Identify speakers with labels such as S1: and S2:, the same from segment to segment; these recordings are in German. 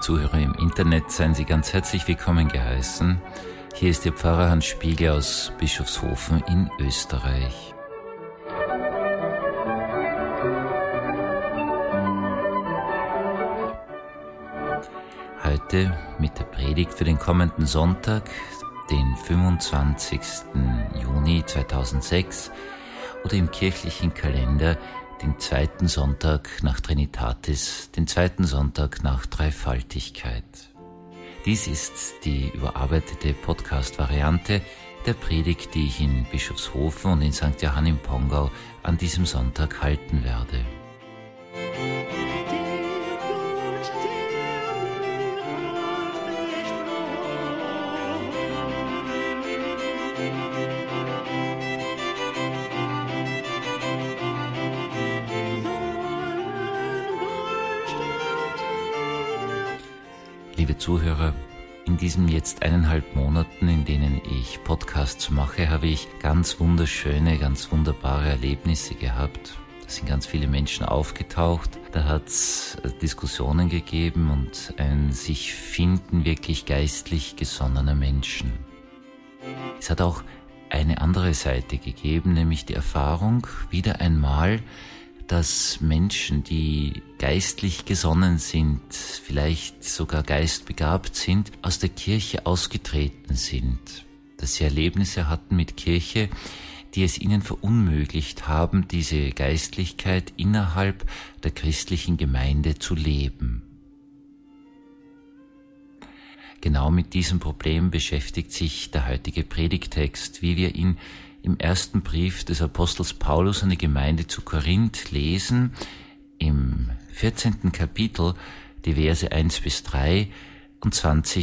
S1: Zuhörer im Internet, seien Sie ganz herzlich willkommen geheißen. Hier ist Ihr Pfarrer Hans Spiegel aus Bischofshofen in Österreich. Heute mit der Predigt für den kommenden Sonntag, den 25. Juni 2006 oder im kirchlichen Kalender den zweiten Sonntag nach Trinitatis, den zweiten Sonntag nach Dreifaltigkeit. Dies ist die überarbeitete Podcast-Variante der Predigt, die ich in Bischofshofen und in St. Johann im Pongau an diesem Sonntag halten werde. Liebe Zuhörer, in diesen jetzt 1,5 Monaten, in denen ich Podcasts mache, habe ich ganz wunderschöne, ganz wunderbare Erlebnisse gehabt. Da sind ganz viele Menschen aufgetaucht, da hat es Diskussionen gegeben und ein sich finden wirklich geistlich gesonnener Menschen. Es hat auch eine andere Seite gegeben, nämlich die Erfahrung, wieder einmal, dass Menschen, die geistlich gesonnen sind, vielleicht sogar geistbegabt sind, aus der Kirche ausgetreten sind. Dass sie Erlebnisse hatten mit Kirche, die es ihnen verunmöglicht haben, diese Geistlichkeit innerhalb der christlichen Gemeinde zu leben. Genau mit diesem Problem beschäftigt sich der heutige Predigttext, wie wir ihn im ersten Brief des Apostels Paulus an die Gemeinde zu Korinth lesen, im 14. Kapitel, die Verse 1-3 und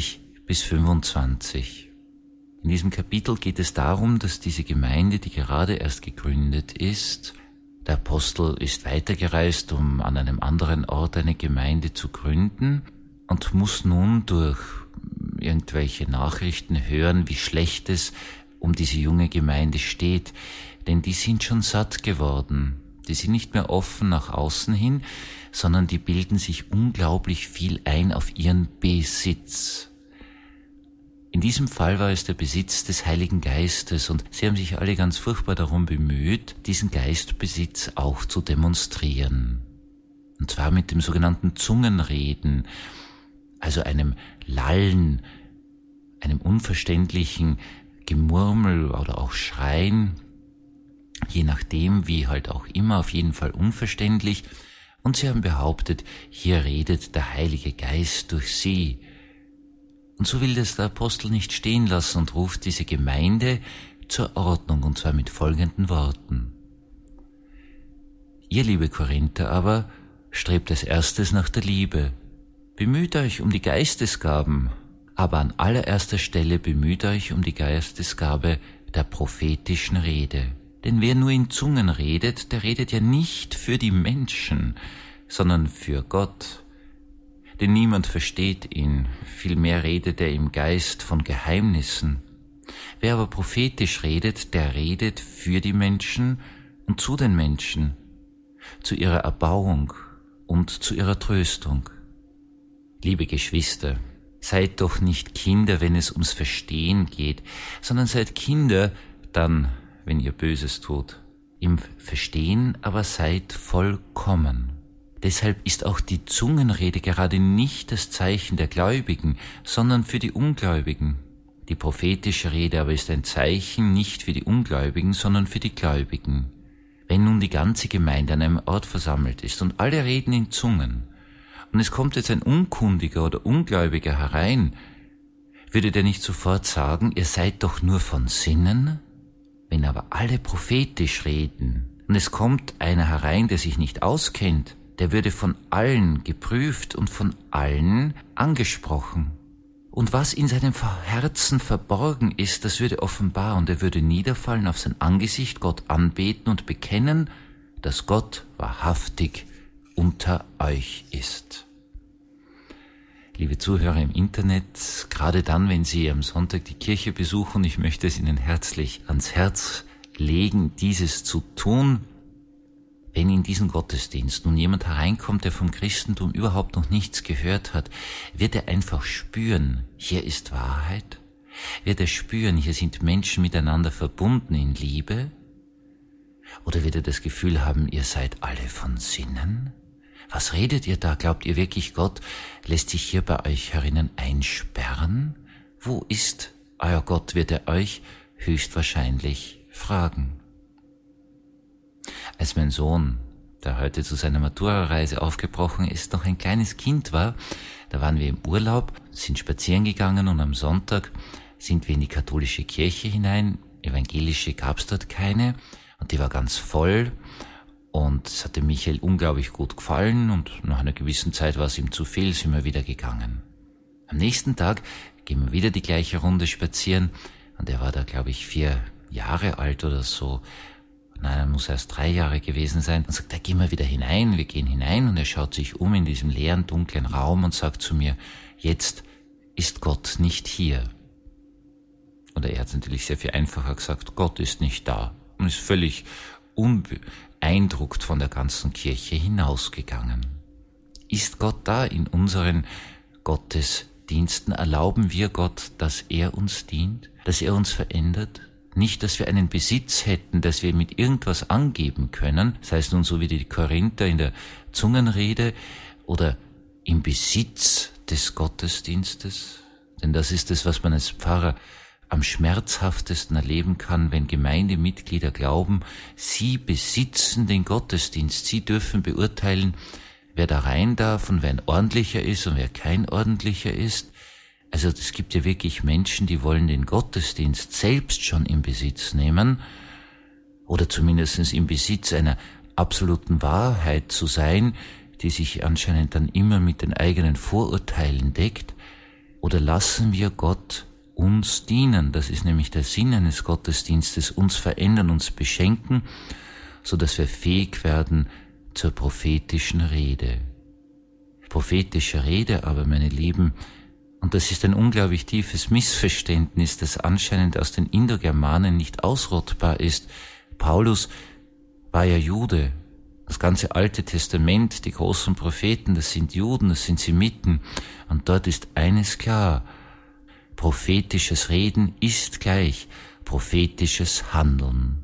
S1: 20-25. In diesem Kapitel geht es darum, dass diese Gemeinde, die gerade erst gegründet ist, der Apostel ist weitergereist, um an einem anderen Ort eine Gemeinde zu gründen und muss nun durch irgendwelche Nachrichten hören, wie schlecht es um diese junge Gemeinde steht, denn die sind schon satt geworden. Die sind nicht mehr offen nach außen hin, sondern die bilden sich unglaublich viel ein auf ihren Besitz. In diesem Fall war es der Besitz des Heiligen Geistes und sie haben sich alle ganz furchtbar darum bemüht, diesen Geistbesitz auch zu demonstrieren. Und zwar mit dem sogenannten Zungenreden, also einem Lallen, einem unverständlichen Gemurmel oder auch Schreien, je nachdem, wie halt auch immer, auf jeden Fall unverständlich. Und sie haben behauptet, hier redet der Heilige Geist durch sie. Und so will das der Apostel nicht stehen lassen und ruft diese Gemeinde zur Ordnung, und zwar mit folgenden Worten. Ihr, liebe Korinther, aber strebt als erstes nach der Liebe. Bemüht euch um die Geistesgaben, aber an allererster Stelle bemüht euch um die Geistesgabe der prophetischen Rede. Denn wer nur in Zungen redet, der redet ja nicht für die Menschen, sondern für Gott. Denn niemand versteht ihn, vielmehr redet er im Geist von Geheimnissen. Wer aber prophetisch redet, der redet für die Menschen und zu den Menschen, zu ihrer Erbauung und zu ihrer Tröstung. Liebe Geschwister, seid doch nicht Kinder, wenn es ums Verstehen geht, sondern seid Kinder dann, wenn ihr Böses tut. Im Verstehen aber seid vollkommen. Deshalb ist auch die Zungenrede gerade nicht das Zeichen der Gläubigen, sondern für die Ungläubigen. Die prophetische Rede aber ist ein Zeichen nicht für die Ungläubigen, sondern für die Gläubigen. Wenn nun die ganze Gemeinde an einem Ort versammelt ist und alle reden in Zungen, und es kommt jetzt ein Unkundiger oder Ungläubiger herein, würde der nicht sofort sagen, ihr seid doch nur von Sinnen? Wenn aber alle prophetisch reden und es kommt einer herein, der sich nicht auskennt, der würde von allen geprüft und von allen angesprochen. Und was in seinem Herzen verborgen ist, das würde offenbar, und er würde niederfallen auf sein Angesicht, Gott anbeten und bekennen, dass Gott wahrhaftig unter euch ist. Liebe Zuhörer im Internet, gerade dann, wenn Sie am Sonntag die Kirche besuchen, ich möchte es Ihnen herzlich ans Herz legen, dieses zu tun, Wenn in diesen Gottesdienst nun jemand hereinkommt, der vom Christentum überhaupt noch nichts gehört hat, wird er einfach spüren, hier ist Wahrheit? Wird er spüren, hier sind Menschen miteinander verbunden in Liebe? Oder wird er das Gefühl haben, ihr seid alle von Sinnen? Was redet ihr da? Glaubt ihr wirklich, Gott lässt sich hier bei euch herinnen einsperren? Wo ist euer Gott, wird er euch höchstwahrscheinlich fragen. Als mein Sohn, der heute zu seiner Matura-Reise aufgebrochen ist, noch ein kleines Kind war, da waren wir im Urlaub, sind spazieren gegangen und am Sonntag sind wir in die katholische Kirche hinein. Evangelische gab's dort keine und die war ganz voll und es hatte Michael unglaublich gut gefallen und nach einer gewissen Zeit war es ihm zu viel, sind wir wieder gegangen. Am nächsten Tag gehen wir wieder die gleiche Runde spazieren und er war da, glaube ich, 4 Jahre alt oder so. Nein, er muss erst 3 Jahre gewesen sein. Und sagt, da gehen wir wieder hinein. Wir gehen hinein und er schaut sich um in diesem leeren, dunklen Raum und sagt zu mir, jetzt ist Gott nicht hier. Und er hat natürlich sehr viel einfacher gesagt, Gott ist nicht da. Und ist völlig unbeeindruckt von der ganzen Kirche hinausgegangen. Ist Gott da in unseren Gottesdiensten? Erlauben wir Gott, dass er uns dient, dass er uns verändert? Nicht, dass wir einen Besitz hätten, dass wir mit irgendwas angeben können, sei es nun so wie die Korinther in der Zungenrede oder im Besitz des Gottesdienstes. Denn das ist es, was man als Pfarrer am schmerzhaftesten erleben kann, wenn Gemeindemitglieder glauben, sie besitzen den Gottesdienst, sie dürfen beurteilen, wer da rein darf und wer ein ordentlicher ist und wer kein ordentlicher ist. Also es gibt ja wirklich Menschen, die wollen den Gottesdienst selbst schon in Besitz nehmen oder zumindest im Besitz einer absoluten Wahrheit zu sein, die sich anscheinend dann immer mit den eigenen Vorurteilen deckt. Oder lassen wir Gott uns dienen? Das ist nämlich der Sinn eines Gottesdienstes, uns verändern, uns beschenken, so dass wir fähig werden zur prophetischen Rede. Prophetische Rede aber, meine Lieben, und das ist ein unglaublich tiefes Missverständnis, das anscheinend aus den Indogermanen nicht ausrottbar ist. Paulus war ja Jude. Das ganze Alte Testament, die großen Propheten, das sind Juden, das sind Semiten. Und dort ist eines klar. Prophetisches Reden ist gleich prophetisches Handeln.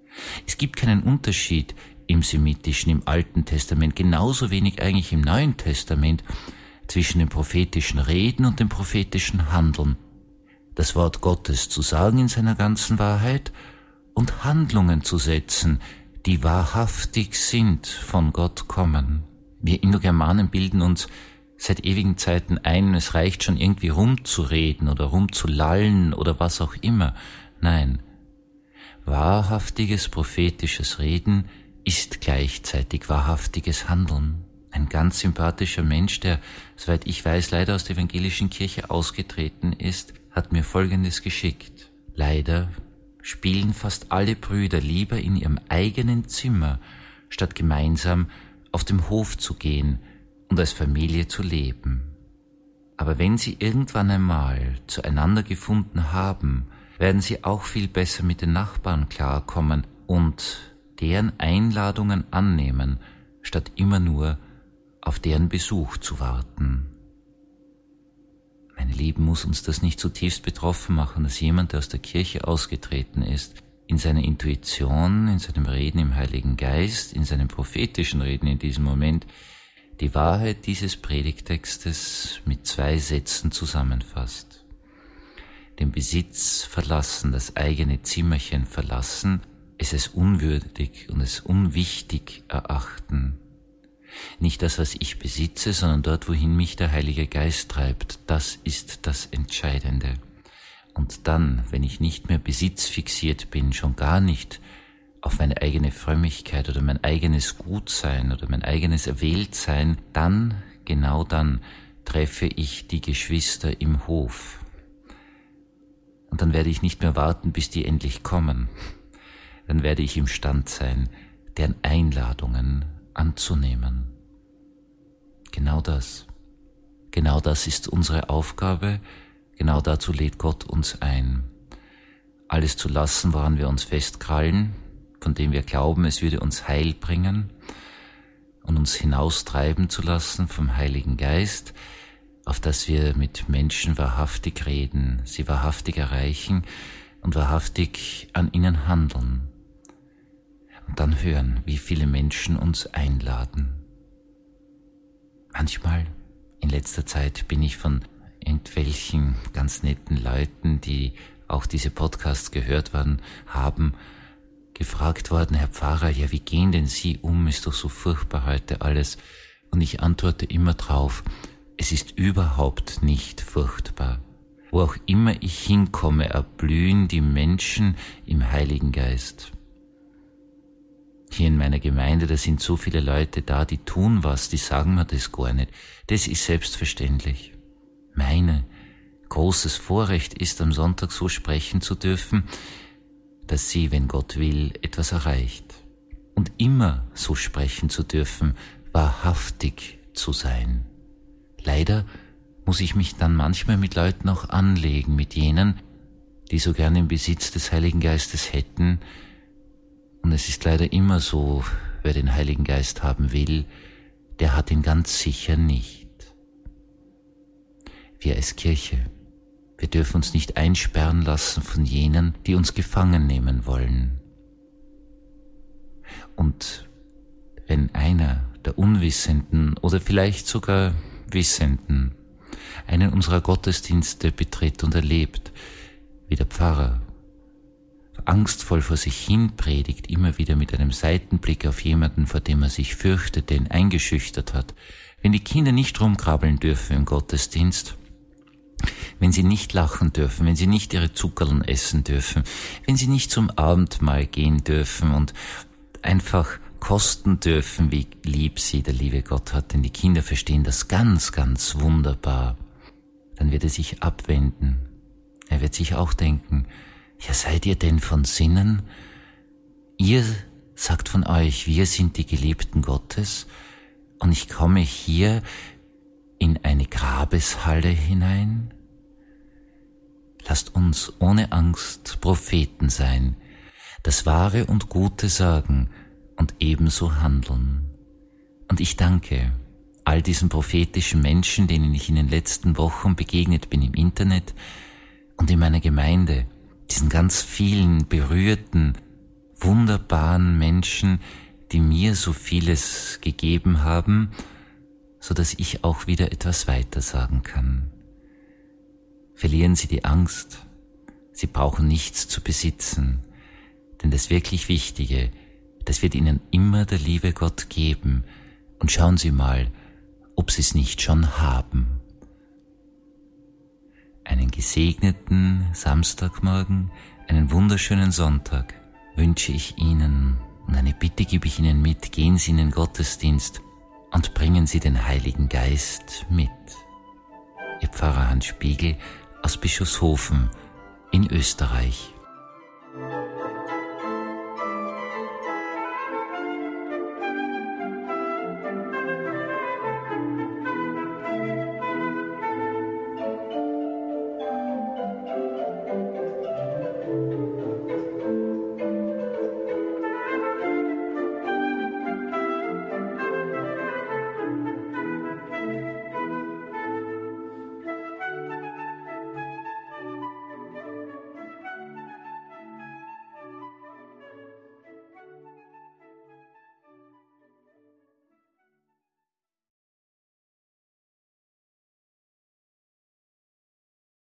S1: Es gibt keinen Unterschied im Semitischen, im Alten Testament, genauso wenig eigentlich im Neuen Testament, zwischen dem prophetischen Reden und dem prophetischen Handeln. Das Wort Gottes zu sagen in seiner ganzen Wahrheit und Handlungen zu setzen, die wahrhaftig sind, von Gott kommen. Wir Indogermanen bilden uns seit ewigen Zeiten ein, es reicht schon irgendwie rumzureden oder rumzulallen oder was auch immer. Nein, wahrhaftiges prophetisches Reden ist gleichzeitig wahrhaftiges Handeln. Ein ganz sympathischer Mensch, der, soweit ich weiß, leider aus der evangelischen Kirche ausgetreten ist, hat mir Folgendes geschickt. Leider spielen fast alle Brüder lieber in ihrem eigenen Zimmer, statt gemeinsam auf dem Hof zu gehen und als Familie zu leben. Aber wenn sie irgendwann einmal zueinander gefunden haben, werden sie auch viel besser mit den Nachbarn klarkommen und deren Einladungen annehmen, statt immer nur auf deren Besuch zu warten. Meine Lieben, muss uns das nicht zutiefst betroffen machen, dass jemand, der aus der Kirche ausgetreten ist, in seiner Intuition, in seinem Reden im Heiligen Geist, in seinem prophetischen Reden in diesem Moment, die Wahrheit dieses Predigtextes mit 2 Sätzen zusammenfasst. Den Besitz verlassen, das eigene Zimmerchen verlassen, es als unwürdig und als unwichtig erachten. Nicht das, was ich besitze, sondern dort, wohin mich der Heilige Geist treibt, das ist das Entscheidende. Und dann, wenn ich nicht mehr besitzfixiert bin, schon gar nicht auf meine eigene Frömmigkeit oder mein eigenes Gutsein oder mein eigenes Erwähltsein, dann, genau dann, treffe ich die Geschwister im Hof. Und dann werde ich nicht mehr warten, bis die endlich kommen. Dann werde ich imstand sein, deren Einladungen anzunehmen. Genau das ist unsere Aufgabe, genau dazu lädt Gott uns ein. Alles zu lassen, woran wir uns festkrallen, von dem wir glauben, es würde uns Heil bringen, und uns hinaustreiben zu lassen vom Heiligen Geist, auf dass wir mit Menschen wahrhaftig reden, sie wahrhaftig erreichen und wahrhaftig an ihnen handeln. Und dann hören, wie viele Menschen uns einladen. Manchmal, in letzter Zeit, bin ich von irgendwelchen ganz netten Leuten, die auch diese Podcasts gehört haben, gefragt worden, Herr Pfarrer, ja, wie gehen denn Sie um? Ist doch so furchtbar heute alles. Und ich antworte immer drauf, es ist überhaupt nicht furchtbar. Wo auch immer ich hinkomme, erblühen die Menschen im Heiligen Geist. Hier in meiner Gemeinde, da sind so viele Leute da, die tun was, die sagen mir das gar nicht. Das ist selbstverständlich. Meine großes Vorrecht ist, am Sonntag so sprechen zu dürfen, dass sie, wenn Gott will, etwas erreicht. Und immer so sprechen zu dürfen, wahrhaftig zu sein. Leider muss ich mich dann manchmal mit Leuten auch anlegen, mit jenen, die so gern im Besitz des Heiligen Geistes hätten. Und es ist leider immer so, wer den Heiligen Geist haben will, der hat ihn ganz sicher nicht. Wir als Kirche, wir dürfen uns nicht einsperren lassen von jenen, die uns gefangen nehmen wollen. Und wenn einer der Unwissenden oder vielleicht sogar Wissenden einen unserer Gottesdienste betritt und erlebt, wie der Pfarrer angstvoll vor sich hin predigt, immer wieder mit einem Seitenblick auf jemanden, vor dem er sich fürchtet, den eingeschüchtert hat, wenn die Kinder nicht rumkrabbeln dürfen im Gottesdienst, wenn sie nicht lachen dürfen, wenn sie nicht ihre Zuckerln essen dürfen, wenn sie nicht zum Abendmahl gehen dürfen und einfach kosten dürfen, wie lieb sie der liebe Gott hat, denn die Kinder verstehen das ganz, ganz wunderbar, dann wird er sich abwenden. Er wird sich auch denken, ja, seid ihr denn von Sinnen? Ihr sagt von euch, wir sind die Geliebten Gottes und ich komme hier in eine Grabeshalle hinein? Lasst uns ohne Angst Propheten sein, das Wahre und Gute sagen und ebenso handeln. Und ich danke all diesen prophetischen Menschen, denen ich in den letzten Wochen begegnet bin im Internet und in meiner Gemeinde, diesen ganz vielen berührten, wunderbaren Menschen, die mir so vieles gegeben haben, so dass ich auch wieder etwas weiter sagen kann. Verlieren Sie die Angst. Sie brauchen nichts zu besitzen, denn das wirklich Wichtige, das wird Ihnen immer der liebe Gott geben. Und schauen Sie mal, ob Sie es nicht schon haben. Einen gesegneten Samstagmorgen, einen wunderschönen Sonntag wünsche ich Ihnen und eine Bitte gebe ich Ihnen mit, gehen Sie in den Gottesdienst und bringen Sie den Heiligen Geist mit. Ihr Pfarrer Hans Spiegel aus Bischofshofen in Österreich.